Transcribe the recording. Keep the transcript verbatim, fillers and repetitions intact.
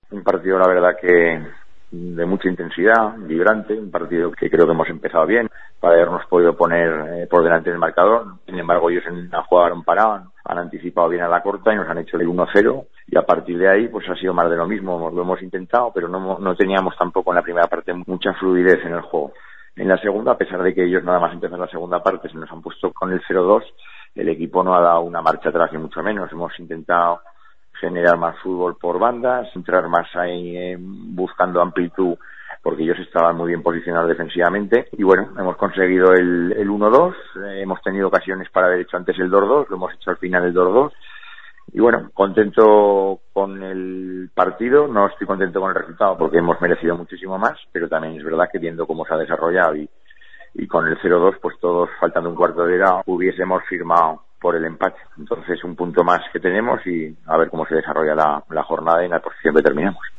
Un partido, la verdad, que de mucha intensidad, vibrante, un partido que creo que hemos empezado bien para habernos podido poner eh, por delante del marcador. Sin embargo, ellos en la jugada han parado, han anticipado bien a la corta y nos han hecho el uno cero, y a partir de ahí pues ha sido más de lo mismo. Lo hemos intentado, pero no, no teníamos tampoco en la primera parte mucha fluidez en el juego. En la segunda, a pesar de que ellos nada más empezar la segunda parte se nos han puesto con el cero dos, el equipo no ha dado una marcha atrás, ni mucho menos. Hemos intentado generar más fútbol por bandas, entrar más ahí eh, buscando amplitud, porque ellos estaban muy bien posicionados defensivamente. Y bueno, hemos conseguido el, el uno dos, eh, hemos tenido ocasiones para haber hecho antes el dos dos, lo hemos hecho al final el dos dos. Y bueno, contento con el partido, no estoy contento con el resultado porque hemos merecido muchísimo más, pero también es verdad que viendo cómo se ha desarrollado y, y con el cero dos, pues todos, faltando un cuarto de hora, hubiésemos firmado por el empate. Entonces, un punto más que tenemos y a ver cómo se desarrolla la, la jornada y en la posición que terminamos.